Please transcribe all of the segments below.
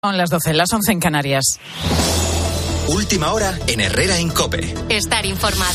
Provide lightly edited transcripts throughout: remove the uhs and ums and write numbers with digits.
Son las 12, las 11 en Canarias. Última hora en Herrera en COPE. Estar informado.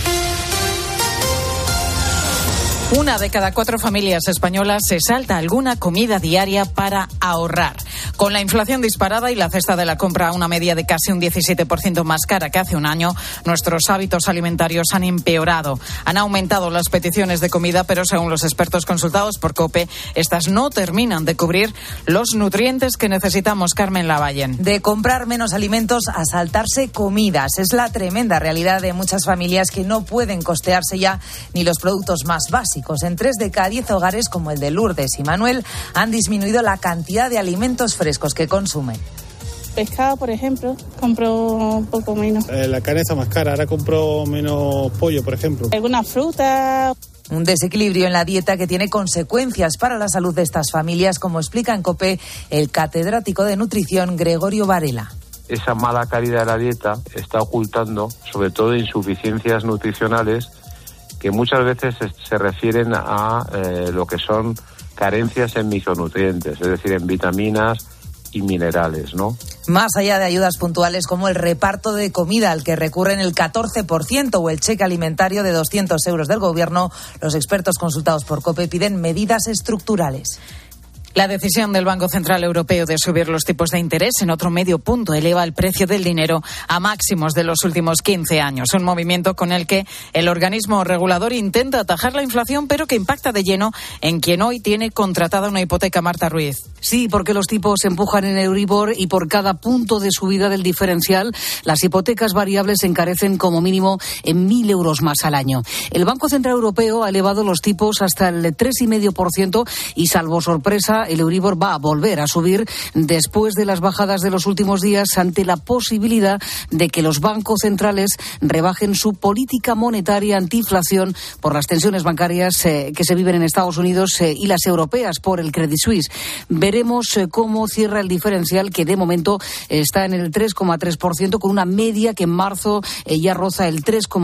1 de cada 4 familias españolas se salta alguna comida diaria para ahorrar. Con la inflación disparada y la cesta de la compra a una media de casi un 17% más cara que hace un año, nuestros hábitos alimentarios han empeorado. Han aumentado las peticiones de comida, pero según los expertos consultados por COPE, estas no terminan de cubrir los nutrientes que necesitamos. Carmen Lavallen. De comprar menos alimentos a saltarse comidas. Es la tremenda realidad de muchas familias que no pueden costearse ya ni los productos más básicos. En 3 de cada 10 hogares, como el de Lourdes y Manuel, han disminuido la cantidad de alimentos frescos que consumen. Pescado, por ejemplo, compro un poco menos. La carne está más cara, ahora compro menos pollo, por ejemplo. Alguna fruta. Un desequilibrio en la dieta que tiene consecuencias para la salud de estas familias, como explica en COPE el catedrático de nutrición Gregorio Varela. Esa mala calidad de la dieta está ocultando, sobre todo, insuficiencias nutricionales que muchas veces se refieren a lo que son carencias en micronutrientes, es decir, en vitaminas y minerales, ¿no? Más allá de ayudas puntuales como el reparto de comida al que recurren el 14% o el cheque alimentario de 200 euros del Gobierno, los expertos consultados por COPE piden medidas estructurales. La decisión del Banco Central Europeo de subir los tipos de interés en otro medio punto eleva el precio del dinero a máximos de los últimos 15 años. Un movimiento con el que el organismo regulador intenta atajar la inflación, pero que impacta de lleno en quien hoy tiene contratada una hipoteca. Marta Ruiz. Sí, porque los tipos se empujan en Euribor y por cada punto de subida del diferencial, las hipotecas variables se encarecen como mínimo en 1.000 euros más al año. El Banco Central Europeo ha elevado los tipos hasta el 3,5% y, salvo sorpresa, el Euribor va a volver a subir después de las bajadas de los últimos días, ante la posibilidad de que los bancos centrales rebajen su política monetaria antiinflación por las tensiones bancarias que se viven en Estados Unidos y las europeas por el Credit Suisse. Veremos cómo cierra el diferencial, que de momento está en el 3,3%, con una media que en marzo ya roza el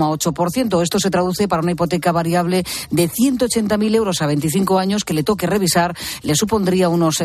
3,8%. Esto se traduce para una hipoteca variable de 180.000 euros a 25 años que le toque revisar, le supondría unos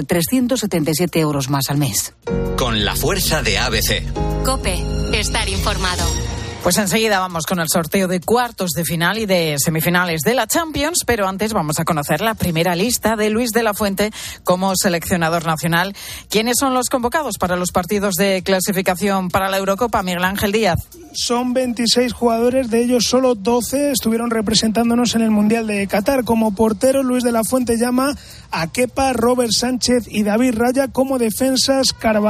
377 euros más al mes. Con la fuerza de ABC. COPE, estar informado. Pues enseguida vamos con el sorteo de cuartos de final y de semifinales de la Champions, pero antes vamos a conocer la primera lista de Luis de la Fuente como seleccionador nacional. ¿Quiénes son los convocados para los partidos de clasificación para la Eurocopa? Miguel Ángel Díaz. Son 26 jugadores, de ellos solo 12 estuvieron representándonos en el Mundial de Qatar. Como portero, Luis de la Fuente llama a Kepa, Robert Sánchez y David Raya. Como defensas, Carvajal,